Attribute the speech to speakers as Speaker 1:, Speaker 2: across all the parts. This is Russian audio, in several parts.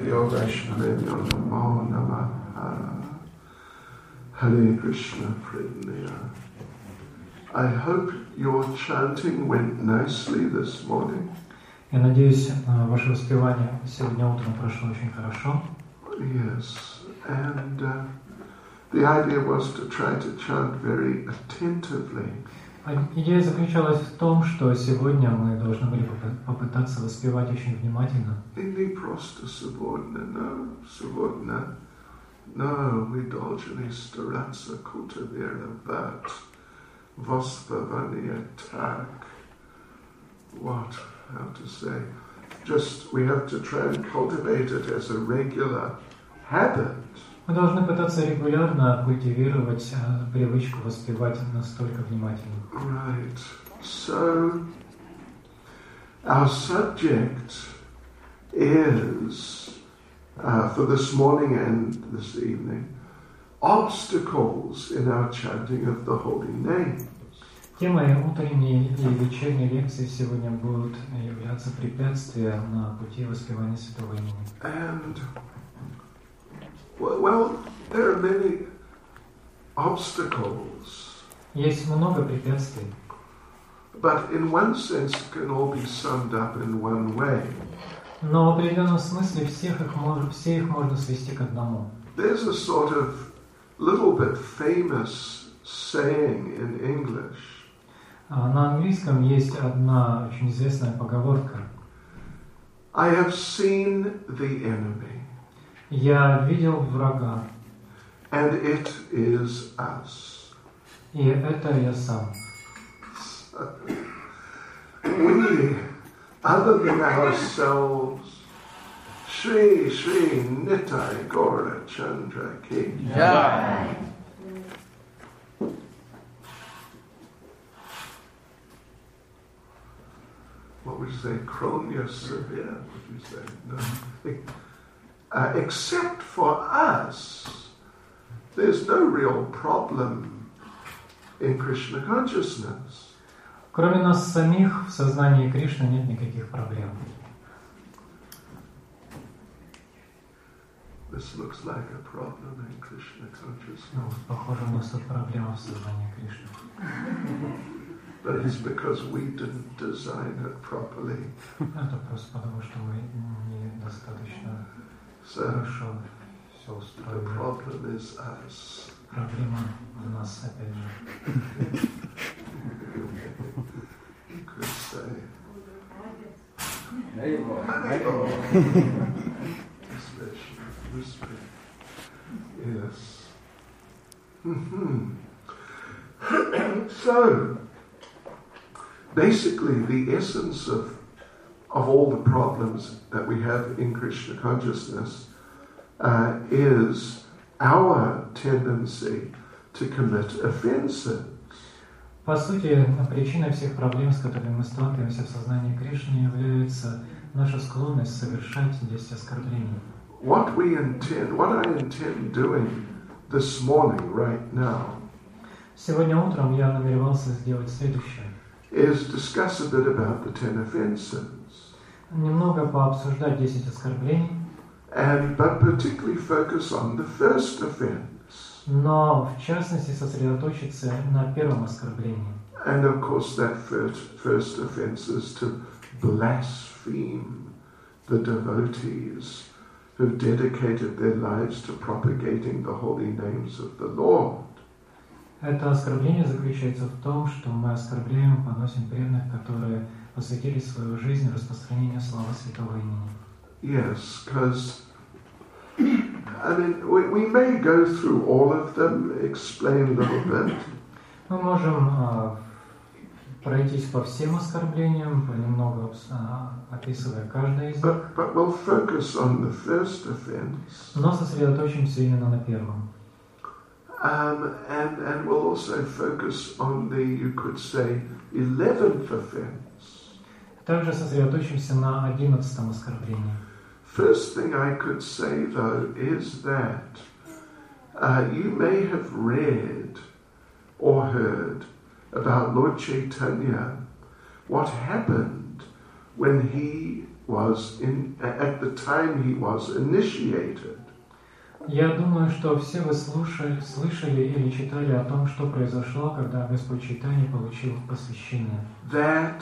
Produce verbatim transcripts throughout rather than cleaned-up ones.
Speaker 1: Shriyo Vaishnavyo Namo Namaha. Hare Krishna Pranaya. I hope your chanting went nicely this morning.
Speaker 2: Я надеюсь, ваше воспевание сегодня утром прошло очень хорошо.
Speaker 1: Yes, and uh, the idea was to try to chant very attentively.
Speaker 2: Идея заключалась в том, что сегодня мы должны были попытаться воспевать очень внимательно.
Speaker 1: Не просто свободно, но свободно, но мы должны стараться культивировать воспевание так. What? How to say? Just we have to try and cultivate it as a regular habit.
Speaker 2: Мы должны пытаться регулярно культивировать uh, привычку воспевать настолько внимательно.
Speaker 1: Right. So our subject is uh, for this morning and this evening obstacles in our chanting of the holy name.
Speaker 2: Темой утренней и вечерней лекции сегодня будут являться препятствия на пути воспевания святого имени.
Speaker 1: And well, there are many obstacles.
Speaker 2: Есть много препятствий.
Speaker 1: But in one sense, it can all be summed up in one way.
Speaker 2: Но в определенном смысле всех их можно, все их можно свести к одному.
Speaker 1: There's a sort of little bit famous saying in English.
Speaker 2: На английском есть одна очень известная поговорка.
Speaker 1: I have seen the enemy.
Speaker 2: Я видел врага.
Speaker 1: And it is us.
Speaker 2: И это я сам.
Speaker 1: We, other than ourselves, Shri Shri Nitai Gaura Chandra Ki.
Speaker 3: Yeah.
Speaker 1: What would you say? Kronia Severe, what would you say? No. Uh, except for us, there's no real problem in Krishna consciousness.
Speaker 2: Кроме нас самих, в сознании Кришны нет никаких проблем.
Speaker 1: This looks like a problem in Krishna consciousness.
Speaker 2: Ну, похоже, у нас тут проблема в сознании Кришны.
Speaker 1: But it's because we didn't design it properly.
Speaker 2: Это просто потому, что мы недостаточно
Speaker 1: So,
Speaker 2: хорошо все
Speaker 1: the
Speaker 2: устроили.
Speaker 1: problem is us.
Speaker 2: Проблема в нас, опять же.
Speaker 1: You could say. Yes. Mm-hmm. So, basically, the essence of of all the problems that we have in Krishna consciousness uh, is our tendency to commit offenses.
Speaker 2: По сути, причиной всех проблем, с которыми мы сталкиваемся в сознании Кришны, является наша склонность совершать десять оскорблений.
Speaker 1: What we intend, what I intend doing this morning, right now,
Speaker 2: Сегодня утром я намеревался сделать следующее.
Speaker 1: is discuss a bit about the ten offenses.
Speaker 2: Немного пообсуждать десять оскорблений,
Speaker 1: And but particularly focus on the first offense.
Speaker 2: но в частности сосредоточиться на первом оскорблении.
Speaker 1: And of course that first, first offense is to blaspheme the devotees who've dedicated their lives to propagating the holy names of the Lord.
Speaker 2: Это оскорбление заключается в том, что мы оскорбляем, поносим преданных, которые посвятили свою жизнь распространению славы святого имени.
Speaker 1: Yes, because I mean we, we may go through all of them, explain a little bit.
Speaker 2: Мы можем uh, пройтись по всем оскорблениям, понемногу uh, описывая каждое из них,
Speaker 1: But, but we'll focus on the first offense.
Speaker 2: но сосредоточимся именно на первом.
Speaker 1: Um, and, and we'll also focus on the, you could say, eleventh offense.
Speaker 2: Также сосредоточимся на одиннадцатом оскорблении.
Speaker 1: First thing I could say, though, is that uh, you may have read or heard about Lord Chaitanya, what happened when he was in, at the time he was initiated.
Speaker 2: Я думаю, что все вы слушали, слышали или читали о том, что произошло, когда Господь Чайтанья получил посвящение.
Speaker 1: That,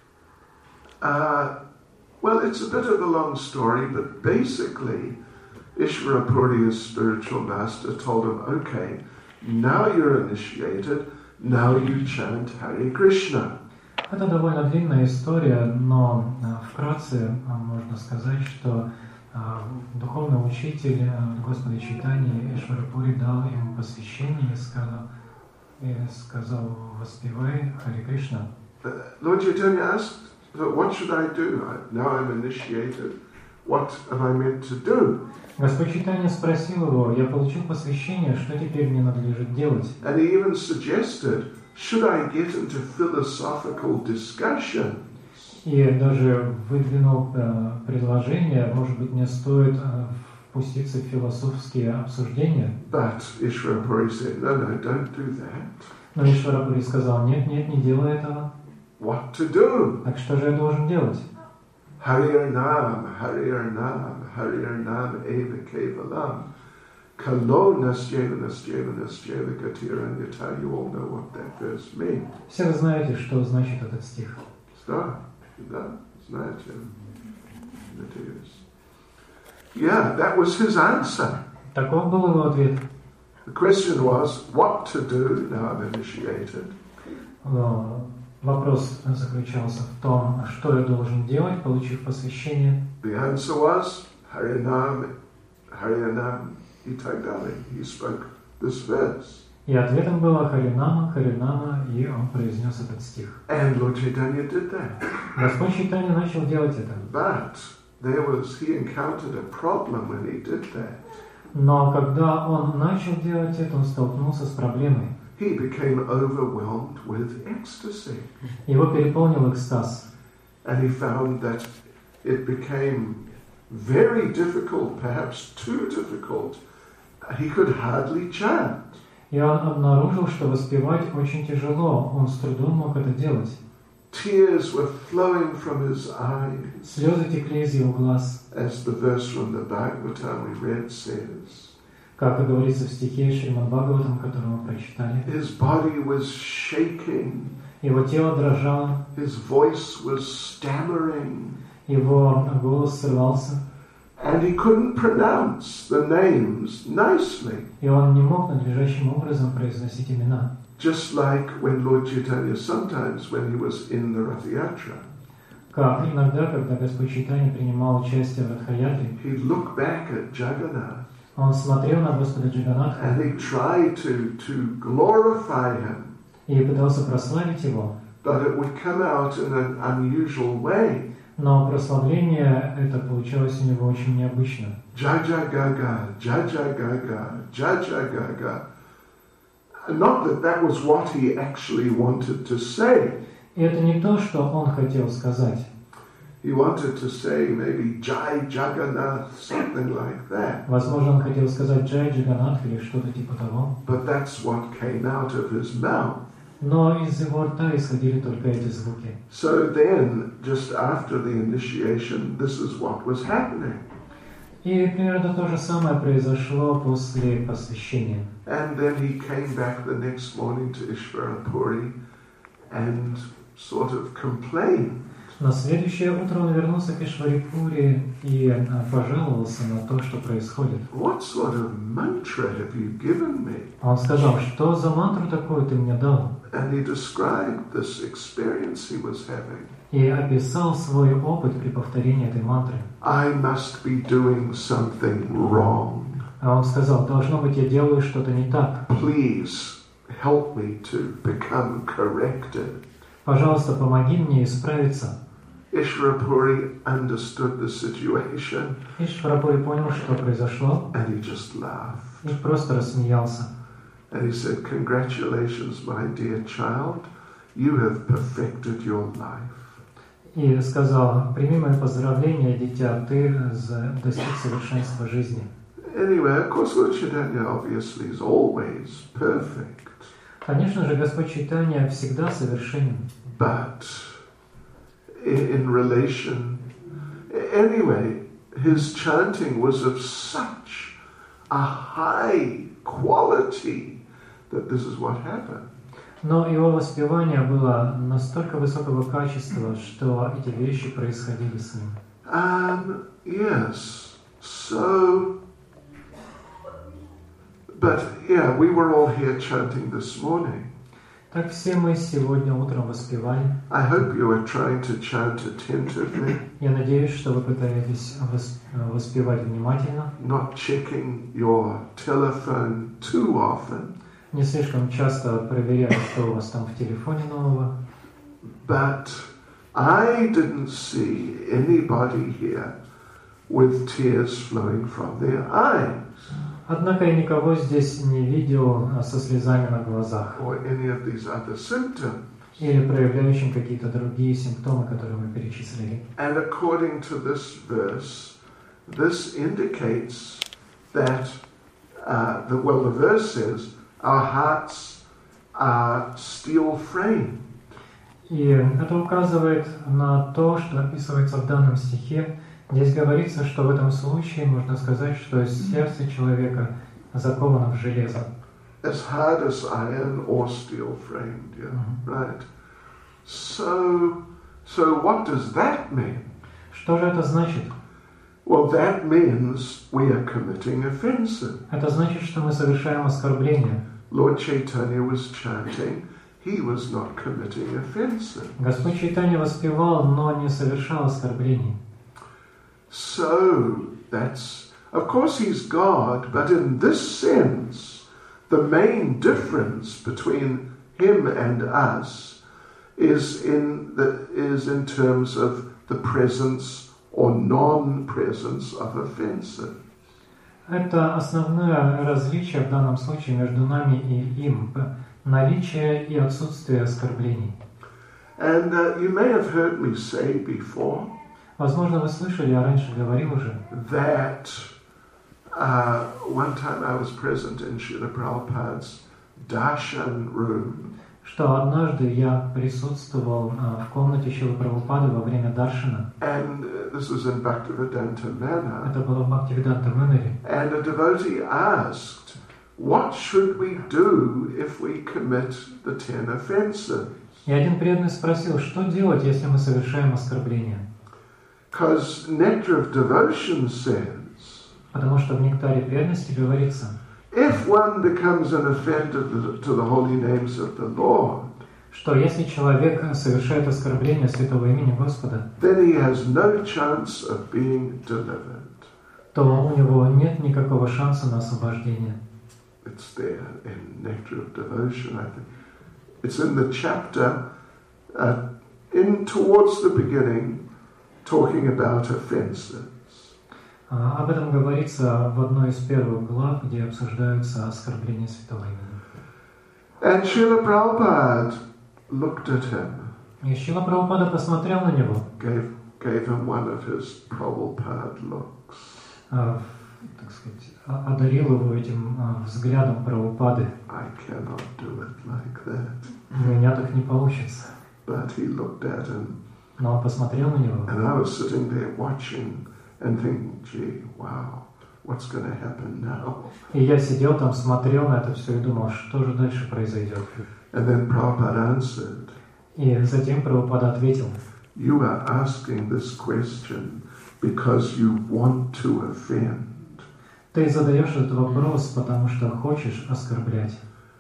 Speaker 1: uh, well, it's a bit of a long story, but basically, Ishvara his spiritual master, told him, okay, now you're initiated, now you chant Hare Krishna.
Speaker 2: Это довольно длинная история, но вкратце можно сказать, что духовный учитель Господа Чайтаньи Ишвара Пури дал ему посвящение и сказал, и сказал воспевай Харе Кришна.
Speaker 1: Lord Chaitanya asked, what should I do? Now I'm initiated. What am I meant to do?
Speaker 2: Господь Чайтанья спросил его, я получил посвящение, что теперь мне надлежит делать?
Speaker 1: And he even suggested, should I get into philosophical discussion?
Speaker 2: И даже выдвинул э, предложение, может быть, мне стоит э, впуститься в философские обсуждения.
Speaker 1: But Ishvara Puri said, no, no, don't do that.
Speaker 2: Но Ишвара Пури сказал, нет, нет, не делай этого.
Speaker 1: What to do?
Speaker 2: Так что же я должен делать?
Speaker 1: Hari Nam, Hari Nam, Hari Nam eva kevalam. Kalo nasyeva nasyeva nasyeva gatiranyata. You all know what that verse means.
Speaker 2: Все вы знаете, что значит этот стих.
Speaker 1: Да, да, знаете. It is. Yeah, that was his answer.
Speaker 2: Таков был его ответ.
Speaker 1: The question was, what to do now I'm initiated?
Speaker 2: Но вопрос заключался в том, что я должен делать, получив посвящение.
Speaker 1: The answer was, Harinam, Harinam Itagdali. He spoke this verse.
Speaker 2: И ответом было Харинама, Харинама, и он произнес этот стих.
Speaker 1: And Lord Chaitanya did that.
Speaker 2: Господь Чайтанья начал делать это.
Speaker 1: But there was, he encountered a problem when he did that.
Speaker 2: Но когда он начал делать это, он столкнулся с проблемой.
Speaker 1: He became overwhelmed with ecstasy.
Speaker 2: Его переполнил экстаз.
Speaker 1: And he found that it became very difficult, perhaps too difficult. He could hardly chant.
Speaker 2: И он обнаружил, что воспевать очень тяжело, он с трудом мог это делать.
Speaker 1: Tears were flowing from his eyes.
Speaker 2: Слезы текли из его глаз.
Speaker 1: As the verse from the Bhagavatam we read says.
Speaker 2: Как говорится в стихе Шримад Бхагаватам, который мы прочитали.
Speaker 1: His body was shaking.
Speaker 2: Его тело дрожало.
Speaker 1: His voice was stammering.
Speaker 2: Его голос срывался.
Speaker 1: And he couldn't pronounce the names nicely.
Speaker 2: И он не мог надлежащим образом произносить имена.
Speaker 1: Just like when Lord Chaitanya sometimes, when he was in the Rath Yatra,
Speaker 2: как иногда, когда Господь Чайтанья принимал участие в Радха-ятре,
Speaker 1: he'd look back at Jagannath.
Speaker 2: Он смотрел на Господа Джаганатха.
Speaker 1: And he tried to to glorify him.
Speaker 2: И пытался прославить его.
Speaker 1: But it would come out in an unusual way.
Speaker 2: Но прославление это получалось у него очень необычно.
Speaker 1: Jaja Gaga, Jaja Gaga, Jaja Gaga. Not that that was what he actually wanted to say.
Speaker 2: И это не то, что он хотел сказать.
Speaker 1: He wanted to say maybe Jai Jagannath, something like that.
Speaker 2: Возможно, он хотел сказать Джай Джаганнатх или что-то типа того.
Speaker 1: But that's what came out of his mouth.
Speaker 2: Но из его рта исходили только эти звуки.
Speaker 1: So then, just after the initiation, this is what was happening.
Speaker 2: И примерно то же самое произошло после посвящения.
Speaker 1: And then he came back the next morning to Ishvara Puri and sort of complained.
Speaker 2: На следующее утро он вернулся к Ишвари-Пури и пожаловался на то, что происходит.
Speaker 1: What sort of mantra have you given me?
Speaker 2: Он сказал, что за мантру такую ты мне дал?
Speaker 1: And he described this experience he was having.
Speaker 2: И описал свой опыт при повторении этой мантры.
Speaker 1: I must be doing something wrong.
Speaker 2: А он сказал, должно быть, я делаю что-то не так.
Speaker 1: Please help me to become corrected.
Speaker 2: Пожалуйста, помоги мне исправиться.
Speaker 1: Ishvara Puri understood the situation.
Speaker 2: Ишвара Пури понял, что произошло,
Speaker 1: and he just laughed.
Speaker 2: и просто рассмеялся.
Speaker 1: And he said, congratulations, my dear child, you have perfected your life.
Speaker 2: И сказал, прими мои поздравления, дитя, ты достиг совершенства жизни.
Speaker 1: Anyway, of course, Lord Chaitanya obviously is always perfect.
Speaker 2: Конечно же, Господь Чайтанья всегда совершенен.
Speaker 1: But in relation, Anyway, his chanting was of such a high quality that this is what happened.
Speaker 2: Но его воспевание было настолько высокого качества, что эти вещи происходили с ним.
Speaker 1: Um, yes, so, but yeah, we were all here chanting this morning.
Speaker 2: Так все мы сегодня утром воспевали.
Speaker 1: I hope you are trying to chant attentively.
Speaker 2: Я надеюсь, что вы пытаетесь воспевать внимательно.
Speaker 1: Not checking your telephone too often.
Speaker 2: Не слишком часто проверяя, что у вас там в телефоне нового.
Speaker 1: But I didn't see anybody here with tears flowing from their eyes.
Speaker 2: Однако я никого здесь не видел со слезами на глазах.
Speaker 1: Or any of these other symptoms.
Speaker 2: Или проявляющим какие-то другие симптомы, которые мы перечислили.
Speaker 1: And according to this verse, this indicates that, uh, the, well, the verse says, our hearts are steel framed.
Speaker 2: И это указывает на то, что описывается в данном стихе. Здесь говорится, что в этом случае можно сказать, что сердце человека заковано в железо.
Speaker 1: As hard as iron or steel framed, yeah, mm-hmm. Right. So, so what does that mean?
Speaker 2: Что же это значит?
Speaker 1: Well, that means we are committing offenses.
Speaker 2: Это значит, что мы совершаем оскорбление.
Speaker 1: Lord Chaitanya was chanting, he was not committing offenses.
Speaker 2: Господь Чайтанья воспевал, но не совершал оскорблений.
Speaker 1: So, that's, of course he's God, but in this sense, the main difference between him and us is in the, is in terms of the presence or non-presence of offenses.
Speaker 2: Это основное различие в данном случае между нами и им, наличие и отсутствие оскорблений.
Speaker 1: And uh, you may have heard me say before.
Speaker 2: Возможно, вы слышали, я раньше говорил уже.
Speaker 1: That uh, one time I was present in Srila Prabhupada's darshan room.
Speaker 2: Что однажды я присутствовал uh, в комнате Шрилы Прабхупады во время даршана.
Speaker 1: And uh, this was in Bhaktivedanta Manor.
Speaker 2: Это было в Бхактивиданта Манаре.
Speaker 1: And a devotee asked, what should we do if we commit the ten offenses?
Speaker 2: И один преданный спросил, что делать, если мы совершаем оскорбление?
Speaker 1: Because Nectar of Devotion says,
Speaker 2: потому что в Нектаре преданности говорится,
Speaker 1: if one becomes an offender to the holy names of the Lord,
Speaker 2: что если человек совершает оскорбление святого имени Господа,
Speaker 1: then he has no chance of being delivered.
Speaker 2: То у него нет никакого шанса на освобождение.
Speaker 1: It's there in Nectar of Devotion, I think. It's in the chapter uh, in towards the beginning, talking about offenses.
Speaker 2: Об этом говорится в одной из первых глав, где обсуждаются оскорбления святого имени.
Speaker 1: And Srila Prabhupada looked at him.
Speaker 2: И Шрила Прабхупада посмотрел на него.
Speaker 1: Gave, gave him one of his Prabhupada looks.
Speaker 2: Uh, так сказать, одарил его этим uh, взглядом Прабхупады.
Speaker 1: I cannot do it like that.
Speaker 2: У меня так не получится.
Speaker 1: But he looked at him.
Speaker 2: Но он посмотрел на него.
Speaker 1: And I was sitting there watching and thinking, gee, wow, what's going to happen now?
Speaker 2: И я сидел там, смотрел на это все и думал, что же дальше произойдет.
Speaker 1: And then Prabhupada answered.
Speaker 2: И затем Прабхупада ответил.
Speaker 1: You are asking this question because you want to offend.
Speaker 2: Ты задаешь этот вопрос, потому что хочешь оскорблять.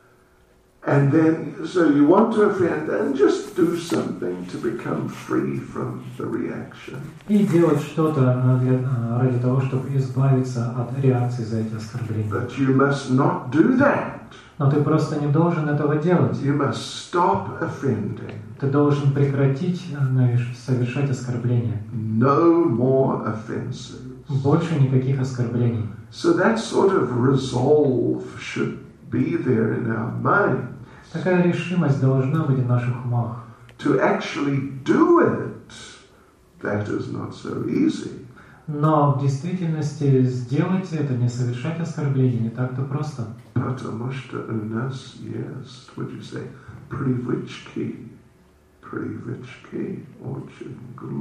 Speaker 1: And then, so you want to offend and just do something to become free from the reaction.
Speaker 2: И делать что-то для, ради того, чтобы избавиться от реакции за эти оскорбления.
Speaker 1: But you must not do that.
Speaker 2: Но ты просто не должен этого делать.
Speaker 1: You must stop offending.
Speaker 2: Ты должен прекратить совершать оскорбления.
Speaker 1: No more offenses.
Speaker 2: Больше никаких оскорблений.
Speaker 1: So that sort of resolve should be there in our mind.
Speaker 2: Такая решимость должна быть в наших умах.
Speaker 1: To actually do it, that is not so easy.
Speaker 2: Но в действительности сделать это, не совершать оскорбления, не так-то просто.
Speaker 1: Потому что у нас есть, would you say, привычки, привычки, очень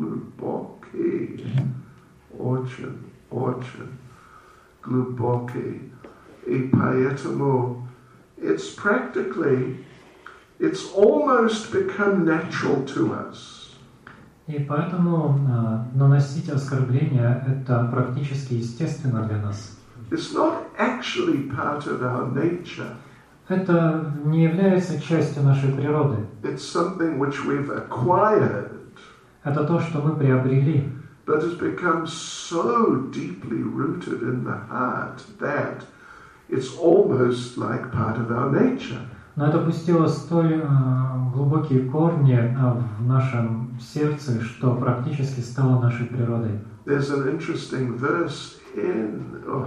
Speaker 1: глубокие, очень, очень глубокие. И поэтому it's practically, it's almost become natural to us.
Speaker 2: И поэтому uh, наносить оскорбления это практически естественно для нас.
Speaker 1: It's not actually part of our nature.
Speaker 2: Это не является частью нашей природы.
Speaker 1: It's something which we've acquired.
Speaker 2: Это то, что мы приобрели.
Speaker 1: But has become so deeply rooted in the heart that it's almost like part of our nature.
Speaker 2: Но это пустило столь uh, глубокие корни uh, в нашем сердце, что практически стало нашей природой.
Speaker 1: There's an interesting verse in, oh,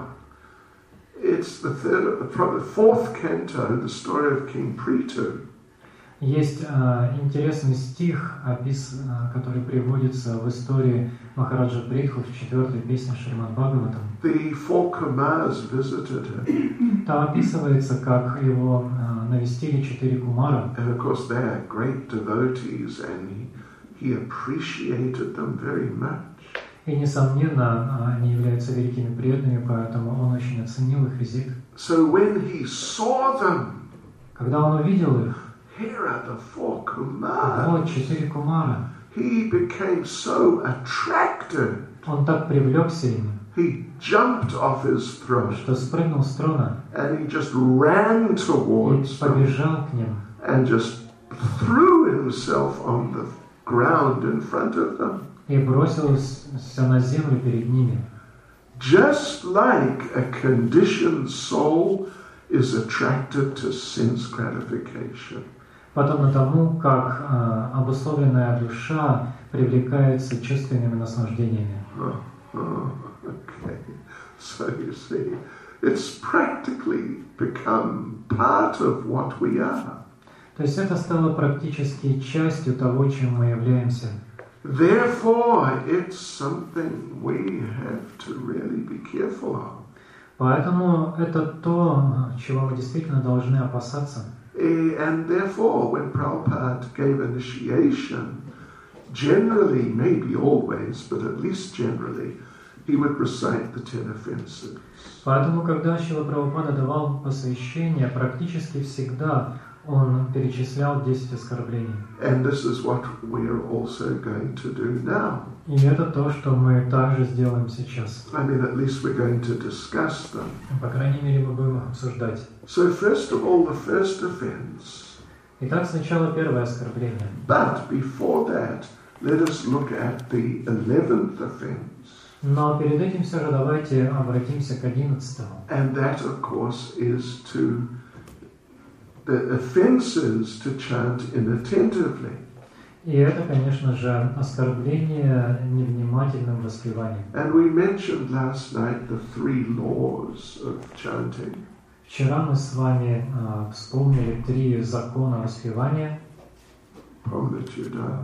Speaker 1: it's the third, from the fourth canto, the story of King Prithu.
Speaker 2: Есть uh, интересный стих, опис, uh, который приводится в истории Махараджа Притху в четвертой песне Шримад Бхагаватам.
Speaker 1: The four Kumars visited him.
Speaker 2: Там описывается, как его uh, навестили четыре кумара.
Speaker 1: And of course they are great devotees and he, he appreciated them very much.
Speaker 2: И, несомненно, они являются великими преданными, поэтому он очень оценил их визит.
Speaker 1: So when he saw them,
Speaker 2: когда он увидел их,
Speaker 1: here are the four Kumars.
Speaker 2: Вот четыре кумара.
Speaker 1: He became so attracted.
Speaker 2: Он так привлекся ими.
Speaker 1: He jumped off his throne.
Speaker 2: Что спрыгнул с трона.
Speaker 1: And he just ran towards
Speaker 2: и побежал
Speaker 1: them.
Speaker 2: К ним.
Speaker 1: And just threw himself on the ground in front of them.
Speaker 2: И бросился на землю перед ними.
Speaker 1: Just like a conditioned soul is attracted to sense gratification.
Speaker 2: Подобно тому, как э, обусловленная душа привлекается чувственными наслаждениями.
Speaker 1: Oh, oh, okay. So you see, it's practically become part of what we are.
Speaker 2: То есть это стало практически частью того, чем мы являемся.
Speaker 1: Therefore, it's something we have to really be careful of.
Speaker 2: Поэтому это то, чего мы действительно должны опасаться.
Speaker 1: And therefore, when Prabhupada gave initiation, generally, maybe always, but at least generally, he would recite the ten offenses.
Speaker 2: Поэтому, когда Шрила Прабхупада давал посвящение, практически всегда он перечислял десять оскорблений.
Speaker 1: And this is what we're also going to do now.
Speaker 2: И это то, что мы также сделаем сейчас.
Speaker 1: I mean, at least we're going to discuss them.
Speaker 2: По крайней мере, мы будем их обсуждать.
Speaker 1: So first of all, the first offense.
Speaker 2: Итак, сначала первое оскорбление.
Speaker 1: But before that, let us look at the eleventh offense.
Speaker 2: Но перед этим все же давайте обратимся к одиннадцатому.
Speaker 1: And that, of course, is to the offenses to chant inattentively.
Speaker 2: И это, конечно же, оскорбление невнимательным воспеванием.
Speaker 1: And we mentioned last night the three laws of chanting.
Speaker 2: Вчера мы с вами uh, вспомнили три закона воспевания.
Speaker 1: Помните, да?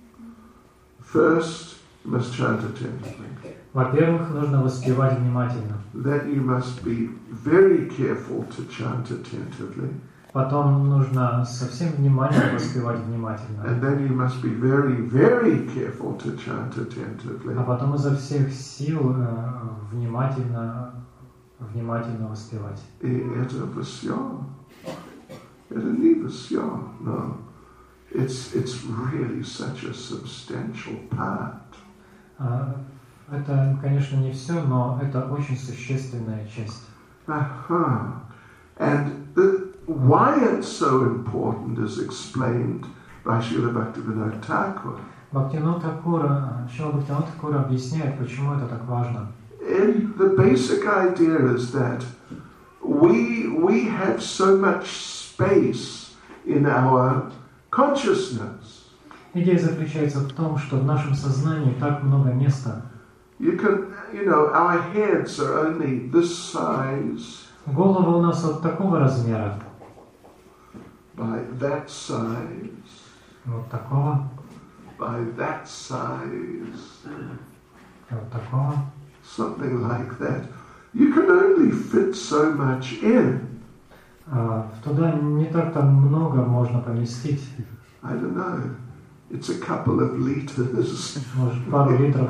Speaker 1: First, you must chant attentively.
Speaker 2: Во-первых, нужно воспевать внимательно.
Speaker 1: Then you must be very careful to chant attentively.
Speaker 2: Потом нужно со всем вниманием воспевать внимательно.
Speaker 1: And then you must be very, very careful to chant attentively.
Speaker 2: А потом изо всех сил uh, внимательно, внимательно воспевать.
Speaker 1: И это все. Это не все, no. It's, it's really such a substantial part.
Speaker 2: Uh, это, конечно, не все, но это очень существенная часть.
Speaker 1: Uh-huh. And the, why it's so important is explained by Srila Bhaktivinoda Thakur.
Speaker 2: Бхактивинода Thakura, Шрила Бхактивинода Thakura объясняет, почему это так важно.
Speaker 1: And the basic idea is that we, we have so much space in our consciousness.
Speaker 2: Идея заключается в том, что в нашем сознании так много места.
Speaker 1: You can, you know, our heads are only this size.
Speaker 2: Голова у нас вот такого размера.
Speaker 1: By that size.
Speaker 2: Вот такого.
Speaker 1: By that size.
Speaker 2: Вот такого.
Speaker 1: Something like that. You can only fit so much in.
Speaker 2: Uh, туда не так-то много можно поместить.
Speaker 1: I don't know. it's a couple of liters.
Speaker 2: Может, пару литров.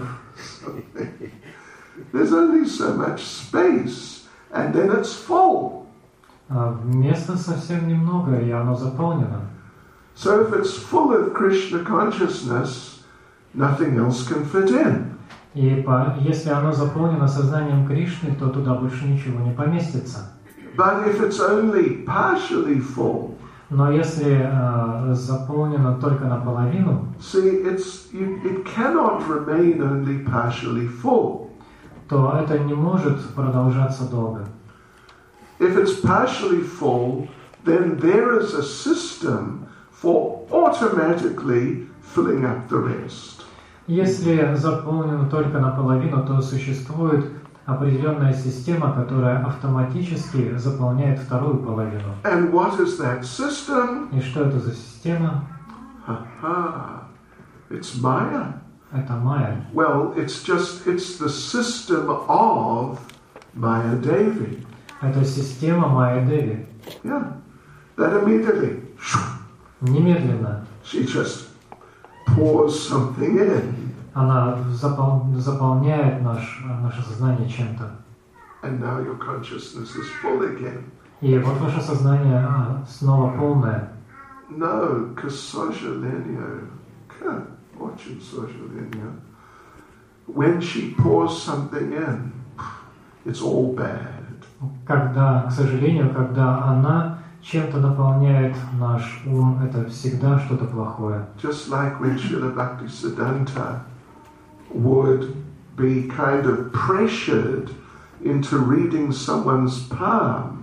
Speaker 1: There's only so much space, and then it's full.
Speaker 2: А места совсем немного, и оно заполнено.
Speaker 1: So if it's full of Krishna consciousness, nothing else can fit in.
Speaker 2: И по, если оно заполнено сознанием Кришны, то туда больше ничего не поместится.
Speaker 1: But if it's only partially full,
Speaker 2: Но если э, заполнено только наполовину,
Speaker 1: see, it's you, it cannot remain only partially full.
Speaker 2: то это не может продолжаться долго.
Speaker 1: If it's partially full, then there is a system for automatically filling up the rest.
Speaker 2: Если заполнено только наполовину, то существует определенная система, которая автоматически заполняет вторую половину.
Speaker 1: And what is that system?
Speaker 2: И что это за система?
Speaker 1: Ha-ha. It's Maya.
Speaker 2: Это майя.
Speaker 1: Well, it's just, it's the system of Maya Devi.
Speaker 2: Это система Майя Деви.
Speaker 1: Yeah. That immediately,
Speaker 2: Немедленно
Speaker 1: she just pours something in.
Speaker 2: она запол... заполняет наш, наше сознание чем-то.
Speaker 1: And now your consciousness is full again.
Speaker 2: И вот ваше сознание а, снова полное.
Speaker 1: No, because Sojalenyo, watching Sojalenyo, when she pours something in, it's all bad.
Speaker 2: Когда, к сожалению, когда она чем-то наполняет наш ум, это всегда что-то плохое.
Speaker 1: Just like when Srila Bhaktisiddhanta would be kind of pressured into reading someone's palm.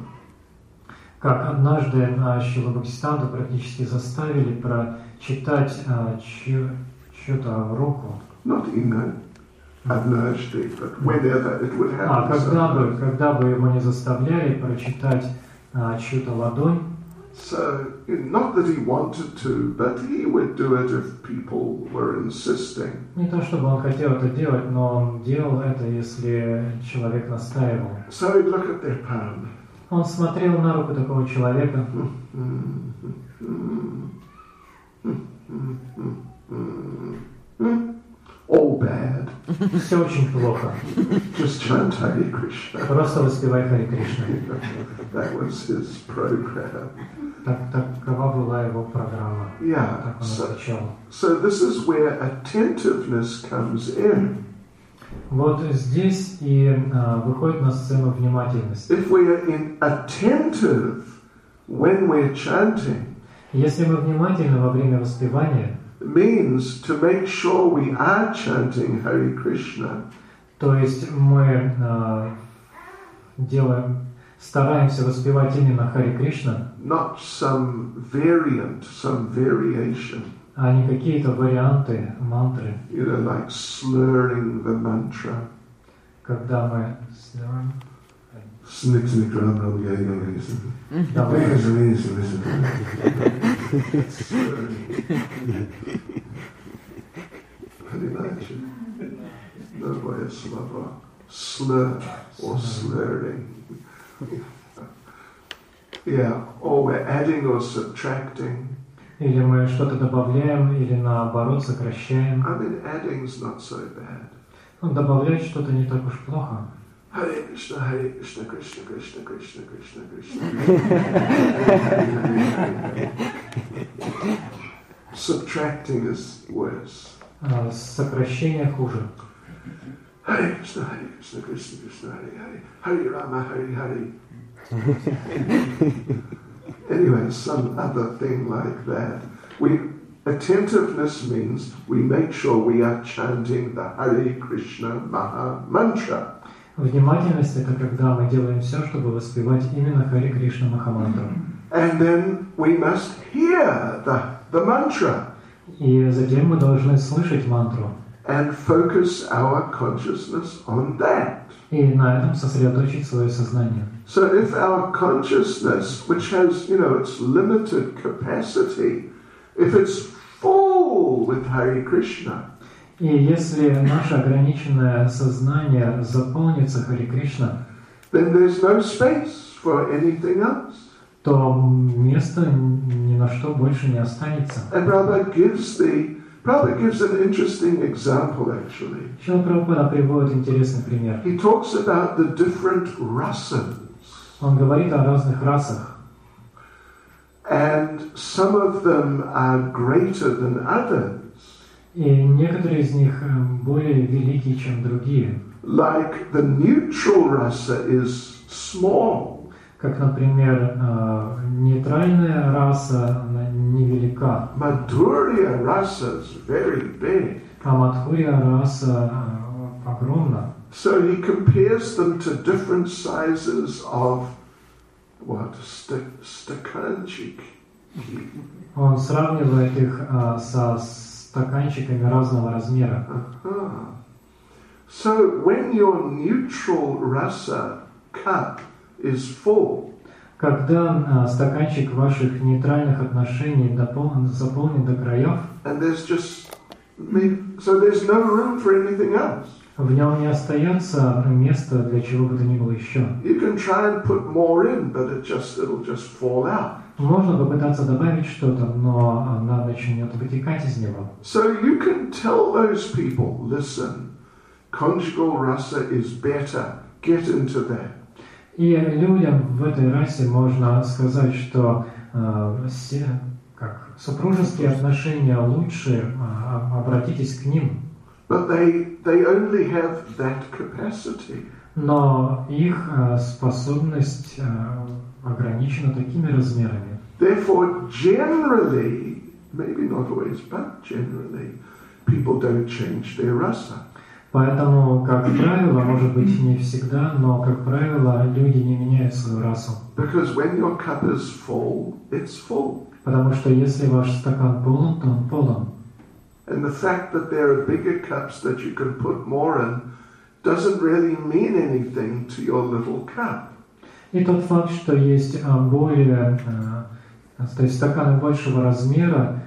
Speaker 2: Как однажды Шрила Бхактисиддханту практически заставили прочитать чью, чью-то руку.
Speaker 1: Not Ino, Adnashti, but whenever it would happen.
Speaker 2: А когда бы, когда бы его не заставляли прочитать а, чью-то ладонь.
Speaker 1: So, not that he wanted to, but he would do it if people were insisting.
Speaker 2: Не то чтобы он хотел это делать, но он делал это, если человек настаивал.
Speaker 1: So he'd look at their palm.
Speaker 2: Он смотрел на руку такого человека.
Speaker 1: All bad.
Speaker 2: Все очень плохо.
Speaker 1: Just chant Hare Krishna.
Speaker 2: Просто воспевай Харе Кришна.
Speaker 1: That was his program.
Speaker 2: Так, такова была его программа.
Speaker 1: Yeah.
Speaker 2: Так он
Speaker 1: So,
Speaker 2: отвечал.
Speaker 1: so this is where attentiveness comes in.
Speaker 2: Вот здесь и а, выходит на сцену внимательность.
Speaker 1: If we are in attentive when we're chanting,
Speaker 2: если мы внимательны во время воспевания,
Speaker 1: means to make sure we are chanting Hare Krishna.
Speaker 2: То есть мы а, делаем, стараемся воспевать именно Харе Кришна,
Speaker 1: Not some variant, some variation.
Speaker 2: А не какие-то варианты мантры.
Speaker 1: You know, like slurring the mantra.
Speaker 2: Когда мы slurring.
Speaker 1: Snick, snick, ram, ram, yeah, yeah, yeah.
Speaker 2: Давай.
Speaker 1: Listen, listen, listen. Slurring. No way of slur, slur or slurring. Yeah, or we're adding or subtracting.
Speaker 2: Или мы что-то добавляем, или наоборот сокращаем.
Speaker 1: I mean, adding's not so bad.
Speaker 2: Ну, добавлять что-то не так уж плохо.
Speaker 1: Hare Krishna, Hare Krishna, Krishna Krishna, Krishna Krishna, Krishna. Subtracting is worse.
Speaker 2: А, сокращение хуже.
Speaker 1: Hare Krishna, Hare Krishna, Krishna Krishna, Hare Hare, Hare Rama, Hare Hare. Anyway, some other thing like that. We attentiveness means we make sure we are chanting the Hare Krishna Maha Mantra.
Speaker 2: Внимательность — это когда мы делаем все, чтобы воспевать именно Харе Кришна Махамантру.
Speaker 1: And then we must hear the, the mantra.
Speaker 2: И затем мы должны слышать мантру.
Speaker 1: And focus our consciousness on that.
Speaker 2: И на этом сосредоточить свое сознание.
Speaker 1: So if our consciousness, which has, you know, its limited capacity, if it's full with Hare Krishna,
Speaker 2: И если наше ограниченное сознание заполнится Харе Кришна,
Speaker 1: then there's no space for anything else.
Speaker 2: то места ни на что больше не останется.
Speaker 1: And Prabhupada gives the Prabhupada gives an interesting example, actually.
Speaker 2: Шрила Прабхупада приводит интересный пример.
Speaker 1: He talks about the different rasas.
Speaker 2: Он говорит о разных расах.
Speaker 1: And some of them are greater than others.
Speaker 2: И некоторые из них более великие, чем другие.
Speaker 1: Like the neutral rasa is small.
Speaker 2: Как, например, нейтральная раса, она невелика.
Speaker 1: Madhurya rasa is very big.
Speaker 2: А Мадхурья раса огромна.
Speaker 1: So he compares them to different sizes of what? Стаканчик.
Speaker 2: Он сравнивает их а, со стаканчиками разного размера.
Speaker 1: Uh-huh. So when your neutral rasa cup is full,
Speaker 2: когда а, стаканчик ваших нейтральных отношений дополнен, заполнен до краев,
Speaker 1: and there's just so there's no room for anything else.
Speaker 2: В нем не остается места для чего бы то ни было еще.
Speaker 1: You can try and put more in, but it just it'll just fall out.
Speaker 2: Можно попытаться добавить что-то, но она начнет вытекать из него.
Speaker 1: So you can tell those people, listen, conjugal rasa is better. Get into that.
Speaker 2: И людям в этой расе можно сказать, что э, все, как, супружеские отношения лучше, э, обратитесь к ним.
Speaker 1: But they they only have that capacity.
Speaker 2: Но их э, способность э, ограничена такими размерами.
Speaker 1: Therefore, generally, maybe not always, but generally, people don't change their rasa.
Speaker 2: Поэтому, как правило, может быть не всегда, но как правило, люди не меняют свою расу.
Speaker 1: Because when your cup is full, it's full.
Speaker 2: Потому что если ваш стакан полон, то он полон.
Speaker 1: And the fact that there are bigger cups that you can put more in doesn't really mean anything to your little cup.
Speaker 2: И тот факт, что есть более, то есть стаканы большего размера,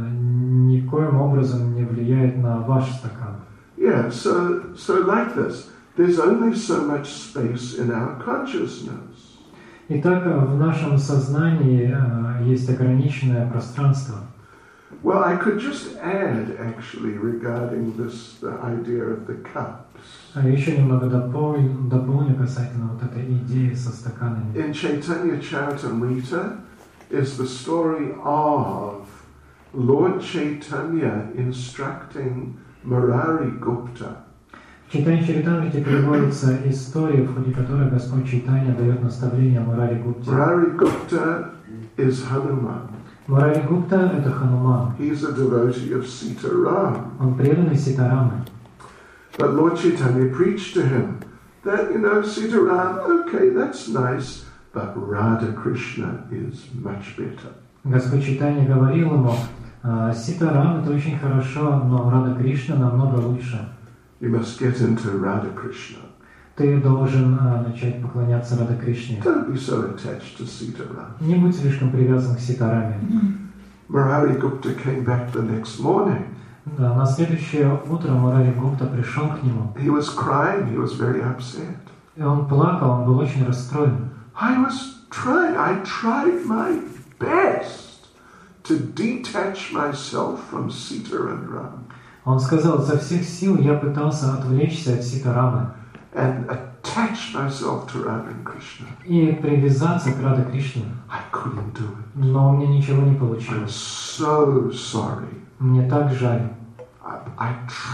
Speaker 2: никоим образом не влияет на ваш стакан.
Speaker 1: Yeah, so so like this, there's only so much space in our consciousness.
Speaker 2: Итак, в нашем сознании есть ограниченное пространство.
Speaker 1: Well, I could just add, actually, regarding this, the idea of the cups.
Speaker 2: А еще немного дополню, дополню касательно вот этой идеи со стаканами.
Speaker 1: In Chaitanya Charitamrita is the story of Lord Chaitanya instructing Murari Gupta.
Speaker 2: В Чайтанья Чаритамрите приводится история, в ходе которой Господь Чайтанья дает наставление Мурари Гупте.
Speaker 1: Murari Gupta is Hanuman.
Speaker 2: Мурари Гупта – это Хануман.
Speaker 1: He's a devotee of Sita Ram.
Speaker 2: Он преданный Ситарамы.
Speaker 1: But Lord Chaitanya preached to him that, you know, Sita Ram, okay, that's nice, but Radha Krishna is much better.
Speaker 2: Господь Чайтанья говорил ему, Ситарам – это очень хорошо, но Рада Кришна намного лучше.
Speaker 1: You must get into Radha Krishna.
Speaker 2: Ты должен uh, начать поклоняться Рада Кришне.
Speaker 1: Don't be so attached to Sita Ram.
Speaker 2: Не будь слишком привязан к Ситараме.
Speaker 1: Murari Gupta came back the next morning.
Speaker 2: Да, на следующее утро Мурари Гупта пришел к нему.
Speaker 1: He was crying, he was very upset.
Speaker 2: И он плакал, он был очень расстроен.
Speaker 1: I was trying, I tried my best to detach myself from Sita and Ram.
Speaker 2: Он сказал, изо всех сил я пытался отвлечься от Ситарамы.
Speaker 1: And attach myself to Radha and Krishna.
Speaker 2: И привязаться к Раде Кришне.
Speaker 1: I couldn't do it.
Speaker 2: Но у меня ничего не
Speaker 1: I'm
Speaker 2: получилось.
Speaker 1: so sorry.
Speaker 2: Мне так жаль.
Speaker 1: I, I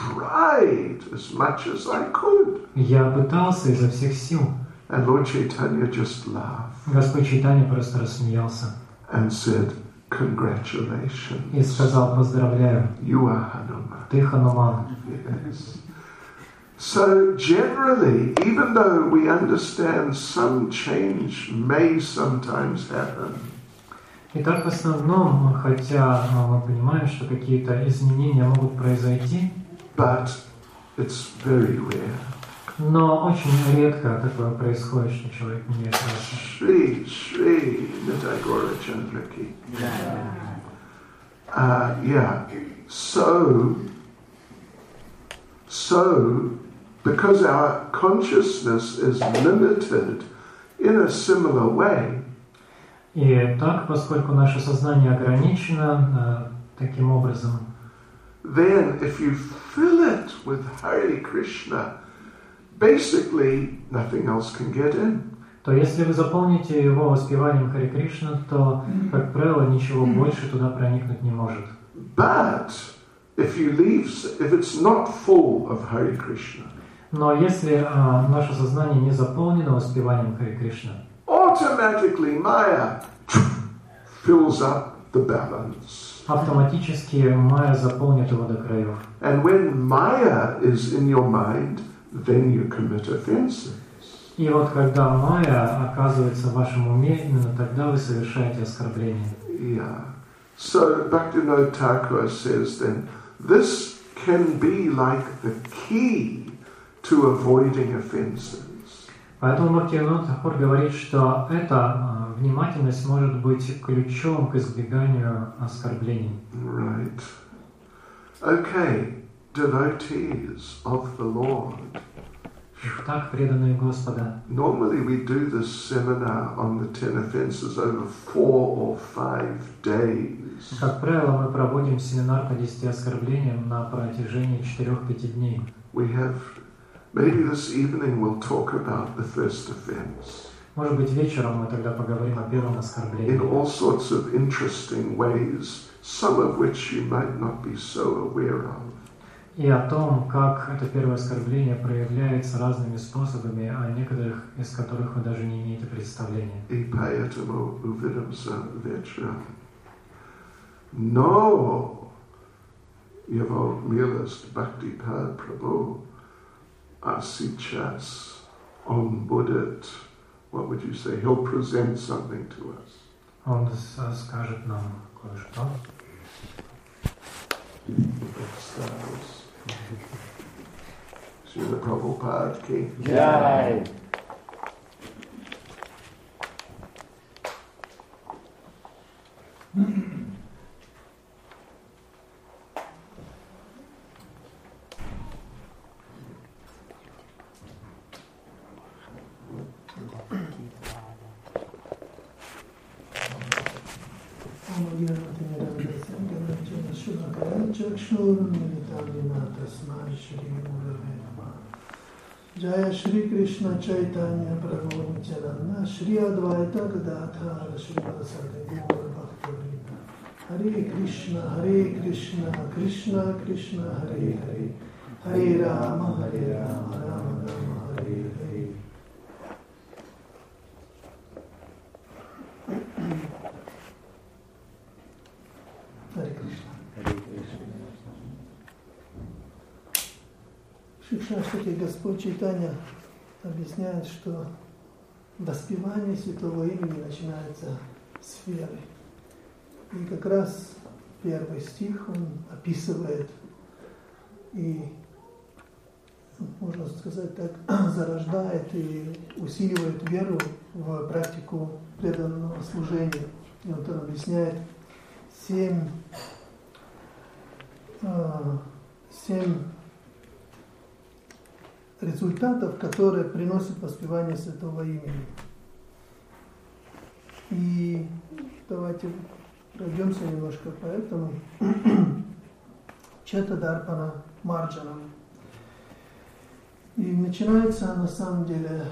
Speaker 1: tried as much as I could.
Speaker 2: Я пытался изо всех сил.
Speaker 1: And Lord Chaitanya just laughed.
Speaker 2: Господь Чайтанья просто рассмеялся.
Speaker 1: And said, congratulations.
Speaker 2: И сказал, поздравляю.
Speaker 1: You are Hanuman.
Speaker 2: Ты Хануман.
Speaker 1: Yes. So generally, even though we understand some change may sometimes happen,
Speaker 2: Итак, в основном, хотя мы понимаем, что какие-то изменения могут произойти,
Speaker 1: but it's very rare.
Speaker 2: но очень редко такое происходит, что человек меняет расу.
Speaker 1: Shri, Shri, Nitai Gaura Chandraki. Uh, yeah. So, so, because our consciousness is limited in a similar way,
Speaker 2: И так, поскольку наше сознание ограничено э, таким образом,
Speaker 1: then if you fill it with Hare Krishna, basically nothing else can get in.
Speaker 2: То если вы заполните его воспеванием Харе Кришна, то, как правило, ничего больше туда проникнуть не может.
Speaker 1: But if you leave, if it's not full of Hare Krishna,
Speaker 2: но если а, наше сознание не заполнено воспеванием Харе Кришна,
Speaker 1: automatically Maya fills up the balance.
Speaker 2: Автоматически Майя заполнит его до краев.
Speaker 1: And when Maya is in your mind, then you commit offenses.
Speaker 2: И вот когда Майя оказывается в вашем уме, именно тогда вы совершаете оскорбление.
Speaker 1: Yeah. So Bhaktivinoda Thakur says then, this can be like the key to avoiding offenses.
Speaker 2: Поэтому Бхактивинода Тхакур говорит, что эта внимательность может быть ключом к избеганию оскорблений.
Speaker 1: Right. Okay, devotees of the Lord.
Speaker 2: Так, преданные Господа.
Speaker 1: Normally we do this seminar on the ten offenses over four or five days.
Speaker 2: Как правило, мы проводим семинар по десяти оскорблениям на протяжении четырех-пяти дней.
Speaker 1: We have, maybe this evening we'll talk about the first offense.
Speaker 2: Может быть, вечером мы тогда поговорим о первом оскорблении.
Speaker 1: In all sorts of interesting ways, some of which you might not be so aware of.
Speaker 2: И о том, как это первое оскорбление проявляется разными способами, о некоторых из которых вы даже не имеете представления.
Speaker 1: Но его милость Бхактипад Прабhu, а сейчас он будет, what would you say, he'll present something to us.
Speaker 2: Он скажет нам кое-что.
Speaker 1: Srila Prabhupada ki
Speaker 3: Jai.
Speaker 4: Jaya Shri Krishna Chaitanya Prabhu Nityananda Shri Advaita Gadadhara Shri Vasadi Gaura Bhaktivinoda Hare Krishna Hare Krishna Krishna Krishna Hare Hare Hare Rama Hare Rama Rama Rama Hare Hare. Hare Krishna.
Speaker 3: Hare Krishna.
Speaker 4: Шикшаштаки Господь Чайтанья объясняет, что воспевание святого имени начинается с веры. И как раз первый стих он описывает и, можно сказать так, зарождает и усиливает веру в практику преданного служения. И вот он объясняет семь, семь результатов, которые приносят воспевание святого имени. И давайте пройдемся немножко по этому. Чета-дарпана марджана. И начинается на самом деле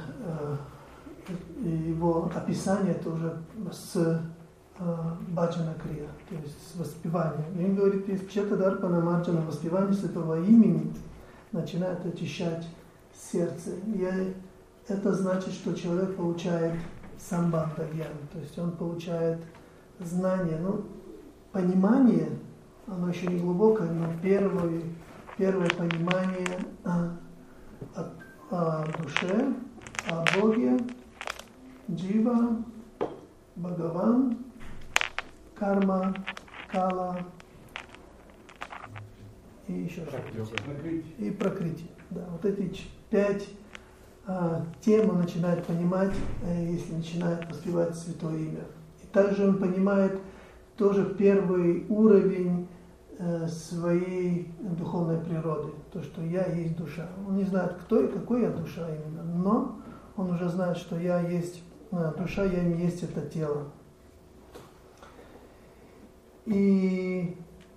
Speaker 4: его описание тоже с баджана крия, то есть с воспеванием. И он говорит, из Чета-дарпана марджана, воспевание святого имени начинает очищать сердце. И это значит, что человек получает самбхава-гьян, то есть он получает знание, ну, понимание, оно еще не глубокое, но первое, первое понимание о, о, о душе, о Боге, джива, Бхагаван, карма, кала и еще что-то. И пракрити. Да, вот эти пять а, тем он начинает понимать, э, если начинает воспевать святое имя. И также он понимает тоже первый уровень э, своей духовной природы, то, что я есть душа. Он не знает, кто и какой я душа именно, но он уже знает, что я есть э, душа, я не есть это тело. И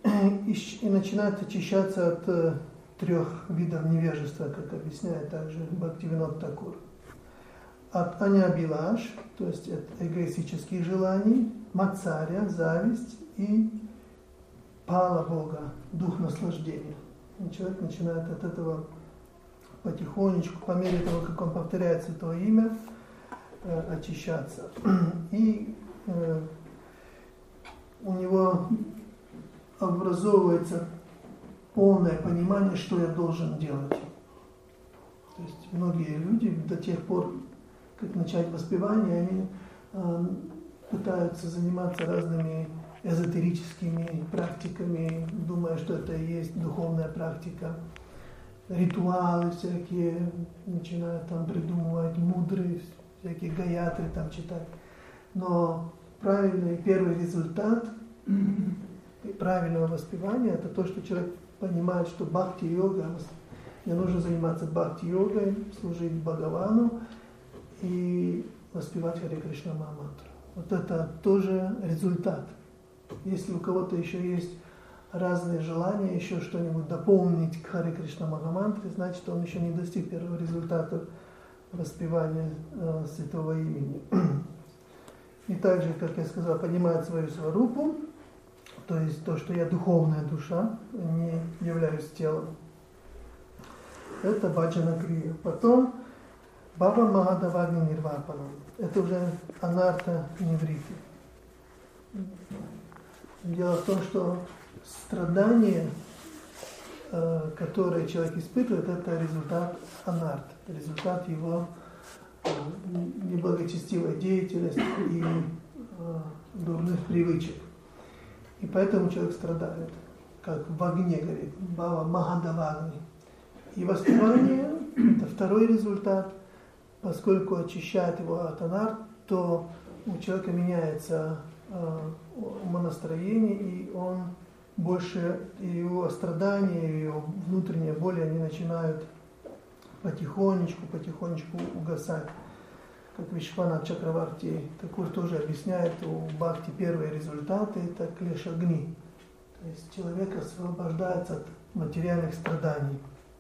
Speaker 4: и, и начинает очищаться от э, трех видов невежества, как объясняет также Бхактивинод Такур. От аньябилаш, то есть от эгоистических желаний, мацаря, зависть и пала Бога, дух наслаждения. И человек начинает от этого потихонечку, по мере того, как он повторяет Святое Имя, э, очищаться. И э, у него образовывается полное понимание, что я должен делать. То есть многие люди до тех пор, как начать воспевание, они э, пытаются заниматься разными эзотерическими практиками, думая, что это и есть духовная практика. Ритуалы всякие, начинают там придумывать, мудрые, всякие гаятры там читать. Но правильный первый результат правильного воспевания — это то, что человек понимает, что бхакти-йога, мне нужно заниматься бхакти-йогой, служить Бхагавану и воспевать Харе Кришна Махамантру. Вот это тоже результат. Если у кого-то еще есть разные желания, еще что-нибудь дополнить к Харе Кришна Махамантре, значит, он еще не достиг первого результата воспевания э, Святого Имени. И также, как я сказал, понимает свою сварупу, то есть то, что я духовная душа, не являюсь телом. Это баджана крия. Потом баба махадавагни нирвапана. Это уже анарта невриты. Дело в том, что страдания, которые человек испытывает, это результат анарт, результат его неблагочестивой деятельности и дурных привычек. И поэтому человек страдает, как в огне горит, бава махадавагни. И воспевание – это второй результат, поскольку очищает его от анарт, то у человека меняется умонастроение, и он больше, его страдания, его внутренние боли, они начинают потихонечку, потихонечку угасать. Как Вишванат Чакраварти Такур тоже объясняет, у бхакти первые результаты – это клеш-агни. То есть человек освобождается от материальных страданий.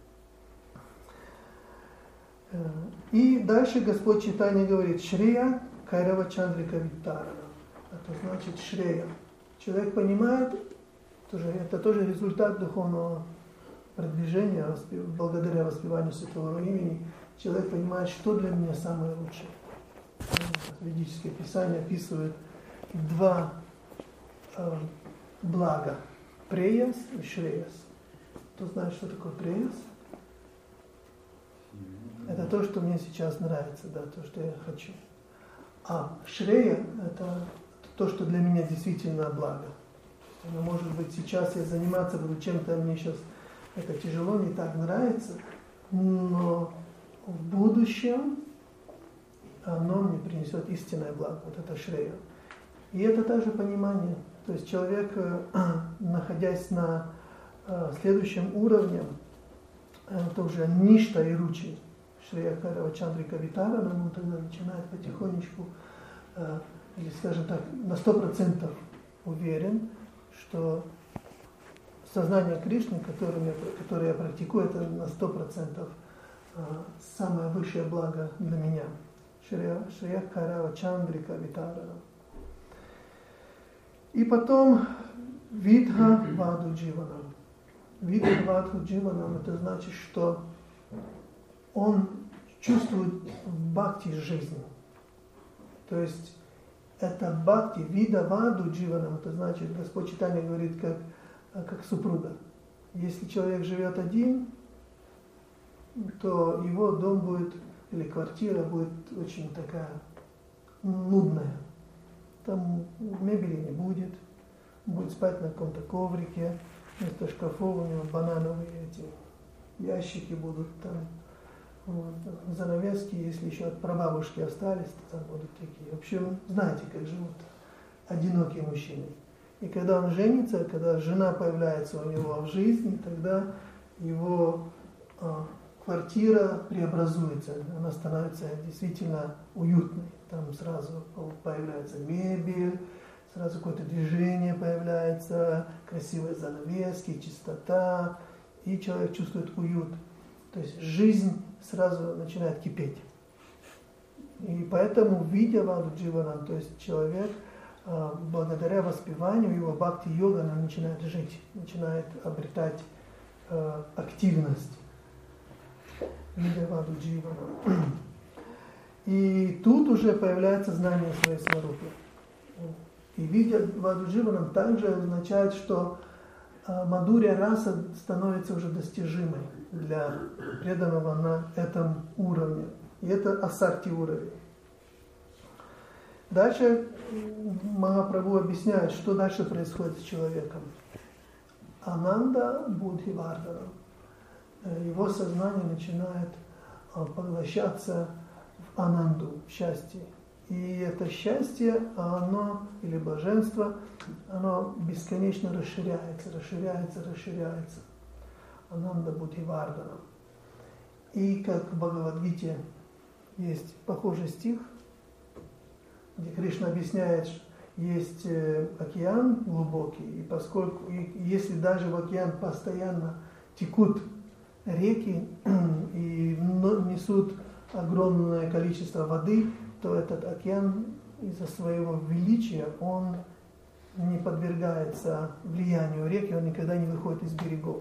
Speaker 4: И дальше Господь Чайтанья говорит: Шрея Кайрава Чандрика Виттарана. Это значит Шрея. Человек понимает, тоже, это тоже результат духовного продвижения, благодаря воспеванию Святого Имени. Человек понимает, что для меня самое лучшее. Ведическое Писание описывает два э, блага – преяс и шреяс. Кто знает, что такое преяс? Это то, что мне сейчас нравится, да, то, что я хочу. А шрея – это то, что для меня действительно благо. Но, может быть, сейчас я заниматься буду чем-то, мне сейчас это тяжело, не так нравится, но в будущем оно мне принесет истинное благо. Вот это шрея. И это также понимание. То есть человек, находясь на следующем уровне, это уже ништа и ручи, Шрея Кайрава Чандрика Виттарана, он тогда начинает потихонечку, или, скажем так, на сто процентов уверен, что сознание Кришны, которое я, которое я практикую, это на сто процентов самое высшее благо для меня. Шрея, Шрея Кайрава Чандрика Виттарана. И потом Видха Ваду Дживанам. Видха Ваду Дживанам — это значит, что он чувствует в бхакти жизнь. То есть это бхакти, вида ваду дживанам, это значит, Господь Чайтанья говорит, как, как супруга. Если человек живет один, то его дом будет, или квартира будет очень такая нудная. Там мебели не будет, будет спать на каком-то коврике, вместо шкафов у него банановые эти ящики будут там. Вот. Занавески, если еще от прабабушки остались, то там будут такие. В общем, знаете, как живут одинокие мужчины. И когда он женится, когда жена появляется у него в жизни, тогда его а, квартира преобразуется, она становится действительно уютной. Там сразу появляется мебель, сразу какое-то движение появляется, красивые занавески, чистота, и человек чувствует уют. То есть жизнь сразу начинает кипеть. И поэтому, видя Ваду Дживанам, то есть человек, благодаря воспеванию его бхакти-йога, он начинает жить, начинает обретать активность, видя Ваду Дживанам. И тут уже появляется знание своей сварупы. И видя Ваду Дживанам также означает, что Мадхурья раса становится уже достижимой для преданного на этом уровне. И это асакти уровень. Дальше Махапрабху объясняет, что дальше происходит с человеком. Ананда Будхивардана. Его сознание начинает поглощаться в ананду, в счастье. И это счастье, оно, или блаженство, оно бесконечно расширяется, расширяется, расширяется. Ананда Будхивардана. И как в Бхагавад-гите есть похожий стих, где Кришна объясняет, что есть океан глубокий, и поскольку, и если даже в океан постоянно текут реки и несут огромное количество воды, то этот океан из-за своего величия, он не подвергается влиянию реки, он никогда не выходит из берегов.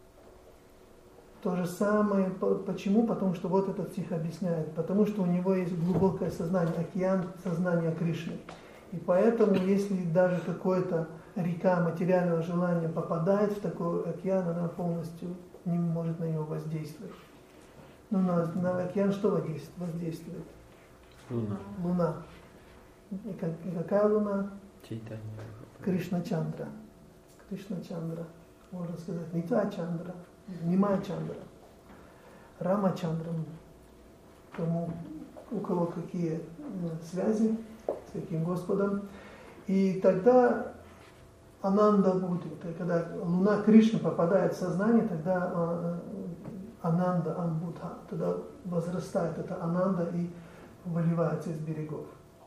Speaker 4: То же самое, почему? Потому что вот этот стих объясняет, потому что у него есть глубокое сознание, океан сознания Кришны. И поэтому, если даже какая-то река материального желания попадает в такой океан, она полностью не может на него воздействовать. Ну, на, на океан что воздействует?
Speaker 3: Луна.
Speaker 4: Луна. И, как, и какая луна?
Speaker 3: Чайтанья.
Speaker 4: Кришна Чандра. Кришна Чандра. Можно сказать, Нитя Чандра. Нимая Чандра. Рама Чандра. Кому, у кого какие связи с каким Господом. И тогда Ананда будет. Когда луна Кришны попадает в сознание, тогда Ананда Амбудха. Тогда возрастает эта Ананда и выливается из берегов.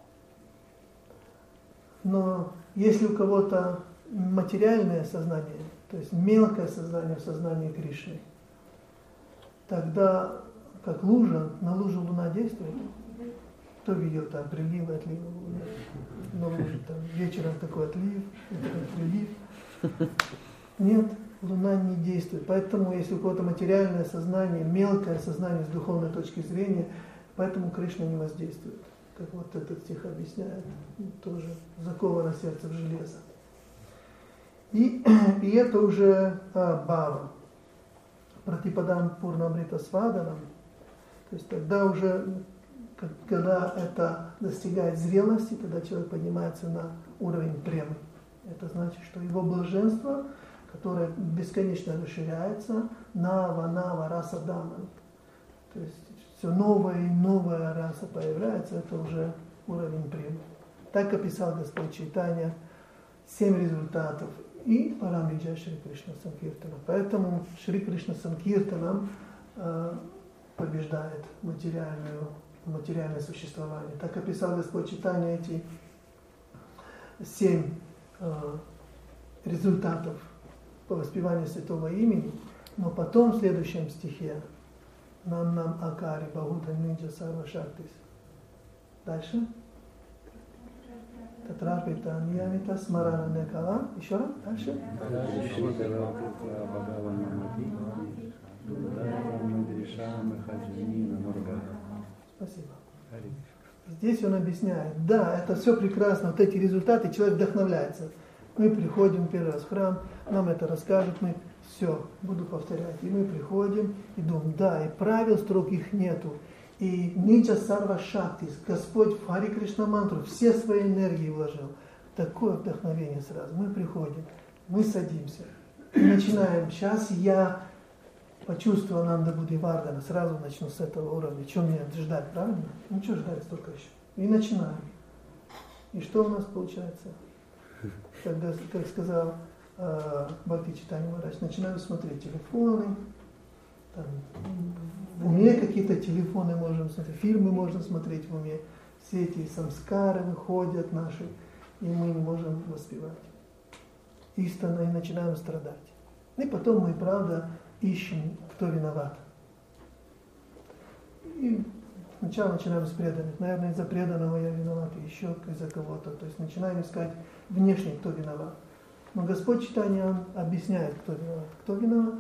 Speaker 4: Но если у кого-то материальное сознание, то есть мелкое сознание в сознании Кришны, тогда, как лужа, на лужу луна действует. Кто видел там прилив, отлив, на луже там вечером такой отлив, такой прилив. Нет, луна не действует. Поэтому, если у кого-то материальное сознание, мелкое сознание с духовной точки зрения, поэтому Кришна не воздействует. Как вот этот стих объясняет, тоже заковано сердце в железо. И, и это уже а, бхава. Пратипадам пурнамрита сваданам. То есть тогда уже, когда это достигает зрелости, тогда человек поднимается на уровень премы. Это значит, что его блаженство, которое бесконечно расширяется, нава, нава, раса даман. То есть все новая и новая раса появляется, это уже уровень премы. Так описал Господь Чайтанья семь результатов и Парамиджа Шри Кришна Санкиртана. Поэтому Шри Кришна Санкиртанам э, побеждает материальную, материальное существование. Так описал Господь Чайтанья эти семь э, результатов по воспеванию святого имени, но потом в следующем стихе Нам нам акари бахута ниджа сарва шактис. Дальше. Татрапита ньямита смарана некала. Еще раз. Дальше. Спасибо. Здесь он объясняет, да, это все прекрасно, вот эти результаты, человек вдохновляется. Мы приходим первый раз в храм, нам это расскажут, мы все, буду повторять. И мы приходим и думаем, да, и правил строгих нету. И ниджа сарва шактис, Господь в Хари Кришна мантру все свои энергии вложил. Такое вдохновение сразу. Мы приходим, мы садимся и начинаем. Сейчас я почувствовал Ананда Будхивардана, сразу начну с этого уровня. Что мне ждать, правильно? Ну что ждать столько еще? И начинаем. И что у нас получается? Когда, как сказал э, Бхакти Чайтанья Махарадж, начинаю смотреть телефоны, там, в уме какие-то телефоны можем смотреть, фильмы можно смотреть в уме, все эти самскары выходят наши, и мы не можем воспевать. И, и начинаем страдать. И потом мы, правда, ищем, кто виноват. И сначала начинаем с преданных. Наверное, из-за преданного я виноват, и еще из-за кого-то. То есть начинаем искать внешне, кто виноват. Но Господь читание, Он объясняет, кто виноват. Кто виноват?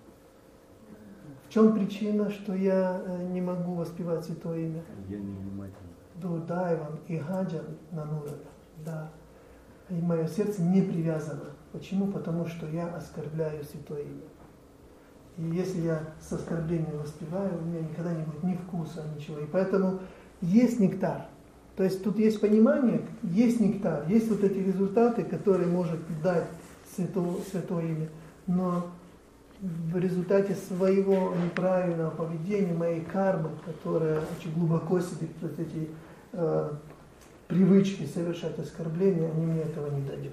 Speaker 4: В чем причина, что я не могу воспевать Святое Имя?
Speaker 3: Я не внимательный.
Speaker 4: Дурдайван и хаджан нанурада. Да. И мое сердце не привязано. Почему? Потому что я оскорбляю Святое Имя. И если я с оскорблением воспеваю, у меня никогда не будет ни вкуса, ничего. И поэтому есть нектар. То есть тут есть понимание, есть нектар, есть вот эти результаты, которые может дать Святое, Святое Имя. Но в результате своего неправильного поведения, моей кармы, которая очень глубоко сидит, вот эти э, привычки совершать оскорбления, они мне этого не дадут.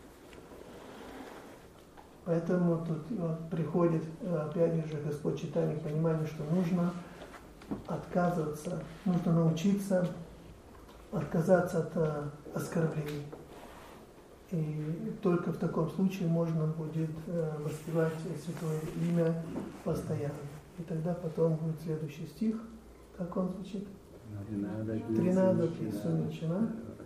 Speaker 4: Поэтому тут вот, приходит, опять же, Господь читание к пониманию, что нужно отказываться, нужно научиться отказаться от э, оскорблений. И только в таком случае можно будет э, воспевать Святое Имя постоянно. И тогда потом будет следующий стих. Как он звучит? Тринада Суничина.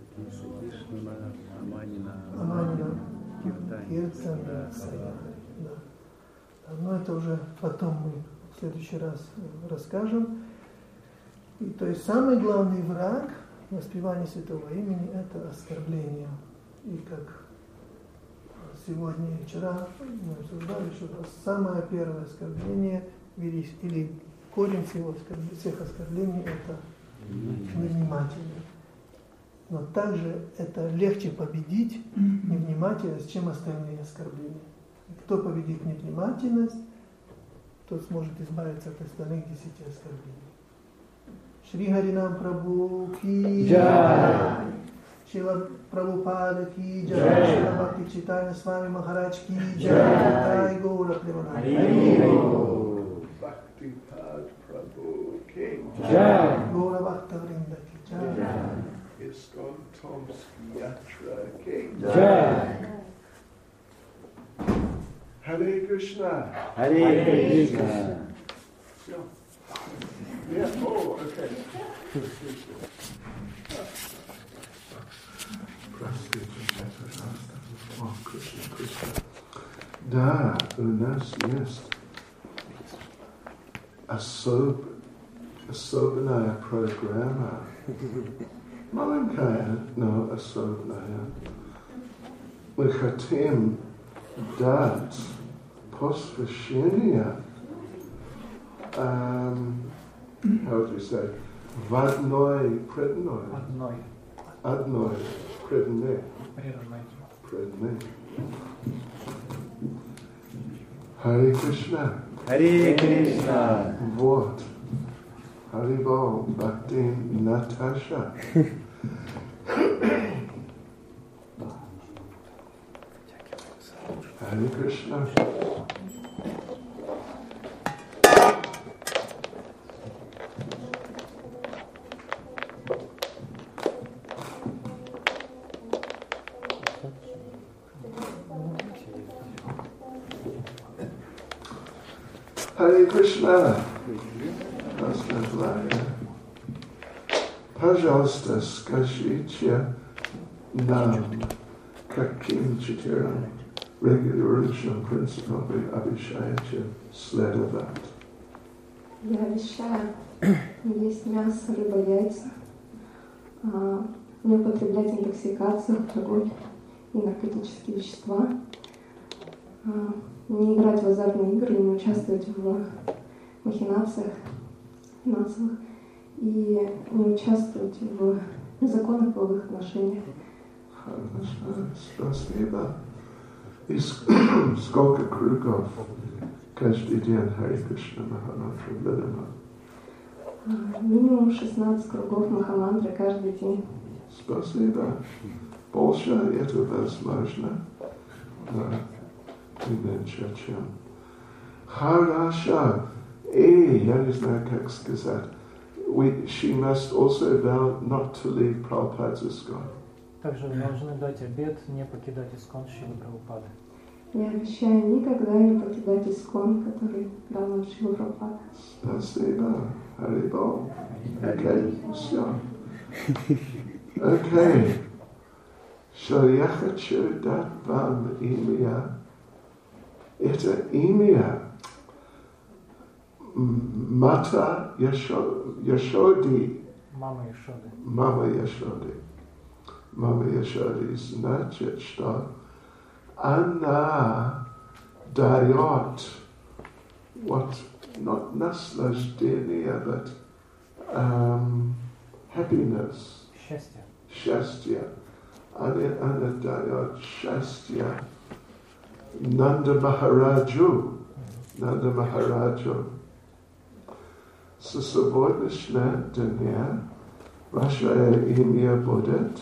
Speaker 4: Аманина. Киртана Саяри. Да. Но это уже потом мы в следующий раз расскажем. И, то есть самый главный враг воспевания Святого Имени – это оскорбление. И как сегодня и вчера мы обсуждали, что самое первое оскорбление или корень всего, всех оскорблений – это невнимательность. Но также это легче победить невнимательность, чем остальные оскорбления. И кто победит невнимательность, тот сможет избавиться от остальных десяти оскорблений. Шри Харинам Прабhu ки джай, Шрила Прабхупада ки джай, Шрила Бхакти Чайтанья Свами Махарадж ки джай, Гаура Премананда.
Speaker 1: Bhakti Pad Prabhu ki
Speaker 3: Jai.
Speaker 4: Гаура Бхакта Вринда ки джай.
Speaker 1: ISKCON Tomsk Yatra ki
Speaker 3: Jai.
Speaker 1: Hare Krishna.
Speaker 3: Hare Krishna.
Speaker 1: Yeah. Yeah. Oh, okay. Простите, пожалуйста. О, Кришна, Кришна. Да, у нас есть особ... особенная программа. Маленькая, но особенная. Мы хотим дать посвящение um, how do you say, в одной преданной.
Speaker 2: Одной.
Speaker 1: Одной преданной.
Speaker 2: Преданной.
Speaker 1: Преданной. Харе Кришна.
Speaker 3: Харе Кришна.
Speaker 1: Вот. Харибол, Бхакти Наташа. Харе Кришна. Харе Кришна. Пожалуйста, скажите нам, каким четырем регулирующим принципам вы обещаете следовать?
Speaker 5: Я обещаю не есть мясо, либо яйца, не употреблять интоксикацию, алкоголь и наркотические вещества, не играть в азартные игры, не участвовать в махинациях финансовых и не участвовать в незаконных половых отношениях.
Speaker 1: Хорошо, спасибо. И сколько кругов каждый день Харе Кришна Махамантры ведомо?
Speaker 5: Минимум шестнадцать кругов Махамантры каждый день.
Speaker 1: Спасибо. Больше это возможно. Да. И меньше, чем. Хорошо. И я не знаю, как сказать. We, she must also vow not to leave Prabhupada's ISKCON.
Speaker 2: Также вы должны дать обет не покидать искон Шрилы Прабхупады.
Speaker 5: Я обещаю никогда не покидать искон, который дал нам Шрила Прабхупада.
Speaker 1: Спасибо. Харибол. Okay, все. Okay. Что я хочу дать вам имя. Это имя Мата Яшоди.
Speaker 2: Мама Яшоды.
Speaker 1: Мама Яшоди. Мама Яшоди значит, что она дает what not наслаждение, but um, happiness.
Speaker 2: Счастье.
Speaker 1: Счастье. Она, она дает счастье Нанда Махараджу. Нанда Махараджу. Со сегодняшнего дня ваше имя будет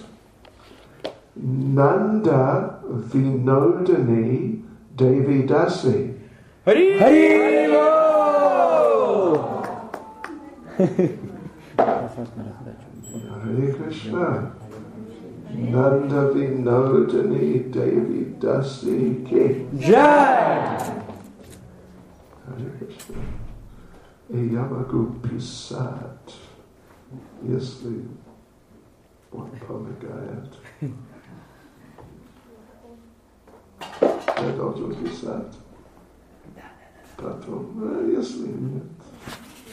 Speaker 1: Нанда Винодани Девидаси.
Speaker 3: Хари!
Speaker 1: Hare Krishna. Nanda Vinodani Devi Dasi Ki.
Speaker 3: Jai!
Speaker 1: Hare Krishna. И я могу писать, если он помогает. Я должен писать. Потом, а если нет.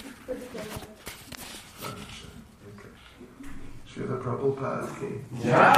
Speaker 1: Шрила Прабхупада ки.